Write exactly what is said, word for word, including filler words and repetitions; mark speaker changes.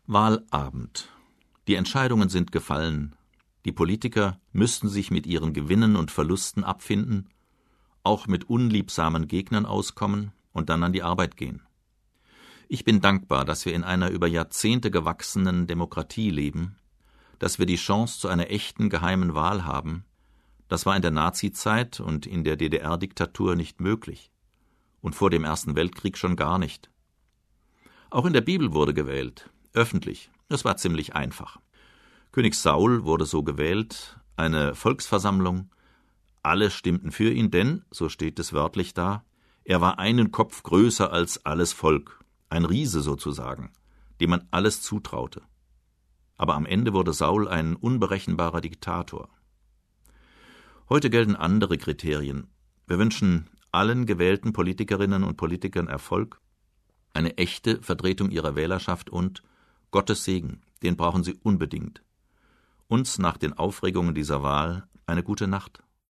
Speaker 1: Wahlabend. Die Entscheidungen sind gefallen. Die Politiker müssten sich mit ihren Gewinnen und Verlusten abfinden, auch mit unliebsamen Gegnern auskommen und dann an die Arbeit gehen. Ich bin dankbar, dass wir in einer über Jahrzehnte gewachsenen Demokratie leben, dass wir die Chance zu einer echten geheimen Wahl haben. Das war in der Nazizeit und in der D D R-Diktatur nicht möglich und vor dem Ersten Weltkrieg schon gar nicht. Auch in der Bibel wurde gewählt, öffentlich. Es war ziemlich einfach. König Saul wurde so gewählt, eine Volksversammlung. Alle stimmten für ihn, denn, so steht es wörtlich da, er war einen Kopf größer als alles Volk, ein Riese sozusagen, dem man alles zutraute. Aber am Ende wurde Saul ein unberechenbarer Diktator. Heute gelten andere Kriterien. Wir wünschen allen gewählten Politikerinnen und Politikern Erfolg, eine echte Vertretung ihrer Wählerschaft und Gottes Segen, den brauchen sie unbedingt. Uns nach den Aufregungen dieser Wahl eine gute Nacht.